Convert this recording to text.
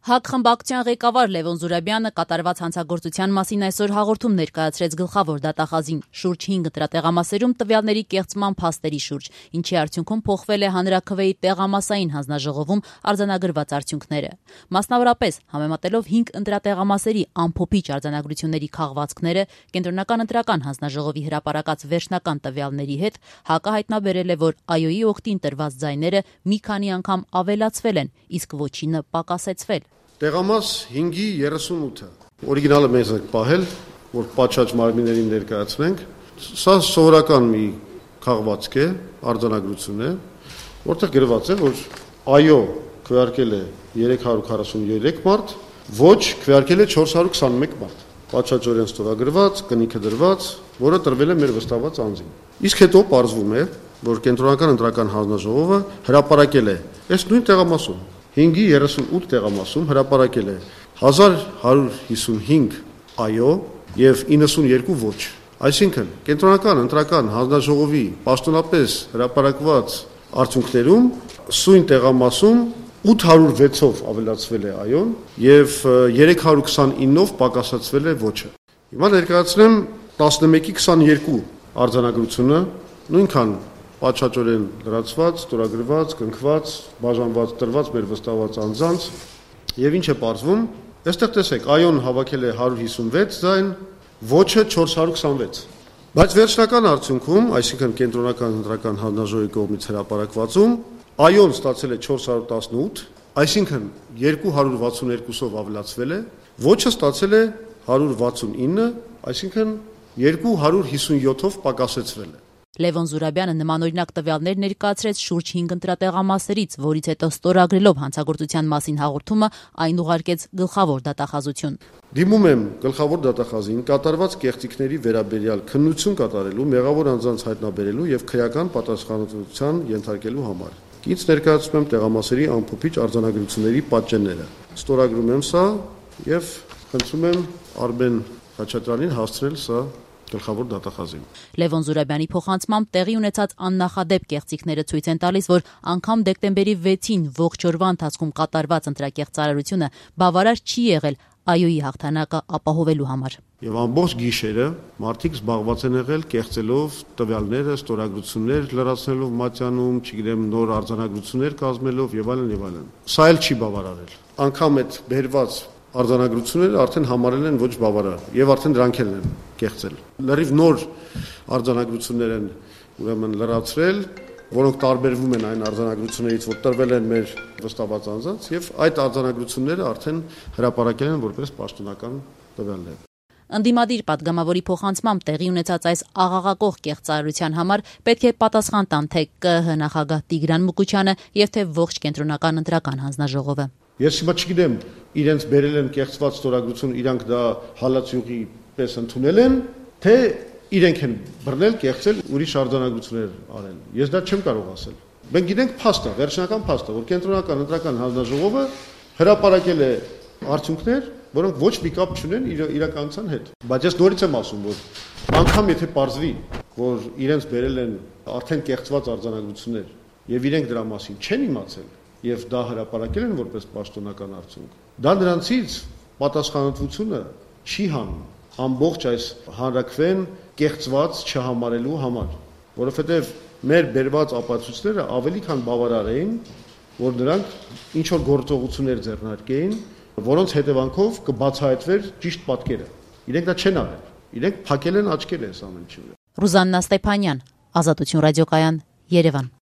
ՀԱԿ խմբակցության ղեկավար Լևոն Զուրաբյանը կատարված հանցագործության մասին այսօր հաղորդում ներկայացրեց գլխավոր դատախազին շուրջ 5 ընտրատեղամասերում տվյալների կեղծման փաստերի շուրջ, ինչի արդյունքում փոխվել է հանրաքվեի տեղամասային հանձնաժողովում արձանագրված արդյունքները։ Մասնավորապես, համեմատելով 5 ընտրատեղամասերի ամփոփիչ արձանագրությունների քաղվածքները կենտրոնական ընտրական հանձնաժողովի հրապարակած վերջնական տվյալների հետ, ՀԱԿ-ը հայտնաբերել է, որ ԱՅՈ-ի օգտին տրված ձայները մի քանի անգամ ավելացվել են, իսկ ոչինը պակասեցվել։ Տեղամաս 5-ի 38-ը, օրիգինալը մեզ ենք պահել, որ պատշաճ մարմիններին ներկայացնենք, սա սովորական մի քաղվածք է, արձանագրություն է, որտեղ գրված է, որ այո քվեարկել է 343 մարդ, ոչ քվեարկել է 421 մարդ, պատշաճորեն ստորագրված, կնիքը դրված, որը տրվել է մեր վստահված անձին։ Իսկ հետո պարզվում է, որ կենտրոնական ընտրական հանձնաժողովը հրապարակել է այս նույն տեղամասում 5-ի 38 տեղամասում հրապարակել է 1155 այո և 92 ոչ։ Այսինքն, կենտրոնական ընտրական հանձնաժողովի պաշտոնապես հրապարակված արդյունքներում սույն տեղամասում 806-ով ավելացվել է այոն և 329-ով պակասացվել է ոչը։ Հիմա ներկայացնեմ 11-ի 22 արձանագրությունը, նույնքան պատշաճորեն լրացված, ստորագրված, կնքված, բաժանված, տրված մեր վստահված անձանց եւ ինչ է պարզվում, այստեղ տեսեք, այոն հավաքել է 156 ձայն, ոչը 426։ Բայց վերջնական արդյունքում, այսինքն կենտրոնական ընտրական հանձնաժողովի կողմից հրապարակվածում, այոն ստացել է 418, այսինքն 262-ով ավելացվել է, ոչը ստացել է 169, այսինքն 257-ով պակասեցվել է։ Լևոն Զուրաբյանը նմանօրինակ տվյալներ ներկայացրեց շուրջ 5 ընտրատեղամասերից, որից հետո ստորագրելով հանցագործության մասին հաղորդումը այն ուղարկեց գլխավոր դատախազություն։ Դիմում եմ գլխավոր դատախազին կատարված կեղծիքների վերաբերյալ քննություն կատարելու, մեղավոր անձանց հայտնաբերելու եւ քրեական պատասխանատվության ենթարկելու համար։ Ինձ ներկայացնում եմ տեղամասերի ամփոփիչ արձանագրությունների պատճենները։ Ստորագրում եմ սա եւ խնդրում եմ Արմեն Խաչատրյանին հասցնել սա գլխավոր դատախազին։ Լևոն Զուրաբյանի փոխանցմամբ տեղի ունեցած աննախադեպ կեղծիքները ցույց են տալիս, որ անգամ դեկտեմբերի 6-ին ողջ օրվա ընթացքում կատարված ընտրակեղծարարությունը բավարար չի եղել ԱՅՈ-ի հաղթանակը ապահովելու համար։ Եվ ամբողջ գիշերը մարդիկ զբաղված են եղել կեղծելով տվյալները, ստորագրություններ լրացնելով մատյանում, չգիտեմ, նոր արձանագրություններ կազմելով եւ այլն եւ այլն։ Սա էլ չի բավարարել։ Անգամ այդ բերված արձանագրությունները արդեն համարել են ոչ բավարար եւ արդեն դրանք են կեղծել։ Լրիվ նոր արձանագրություններ են ուրեմն լրացրել, որոնք տարբերվում են այն արձանագրություններից, որ տրվել են մեր վստահված անձանց եւ այդ արձանագրությունները արդեն հրապարակել են որպես պաշտոնական տվյալներ։ Ընդդիմադիր պատգամավորի փոխանցմամբ տեղի ունեցած այս աղաղակող կեղծարարության համար պետք է պատասխան տան թե ԿԸՀ նախագահ Տիգրան Մուկուչյանը եւ թե ողջ կենտրոնական ընտրական հանձնաժողովը։ Ես հիմա չգիտեմ, իրենց բերել են կեղծված ստորագրություն, իրանք դա հալածյուղի պես ընդունել են, թե իրենք են բռնել, կեղծել, ուրիշ արձանագրություններ արել։ Ես դա չեմ կարող ասել։ Մենք գիտենք փաստը, վերջնական փաստը, որ կենտրոնական ընտրական հանձնաժողովը հրապարակել է արդյունքներ, որոնք ոչ մի կապ չունեն իրականության հետ։ Բայց ես նորից եմ ասում, որ անգամ եթե պարզվի, որ իրենց բերել են արդեն կեղծված արձանագրություններ եւ իրենք դրա մասին չեն իմացել եւ դա հրապարակել են որպես պաշտոնական արդյունք, դա նրանցից պատասխանատվությունը չի հանում ամբողջ այս հանրաքվեն կեղծված չհամարելու համար, որովհետեւ մեր բերված ապացույցները ավելի քան բավարար էին, որ նրանք ինչ որ գործողություններ ձեռնարկեին, որոնց հետևանքով կբացահայտվեր ճիշտ պատկերը։ Իրենք դա չեն արել։ Իրենք փակել են աչքերը այս ամենի վրա։ Ռուզաննա Ստեփանյան, Ազատություն ռադիոկայան, Երևան։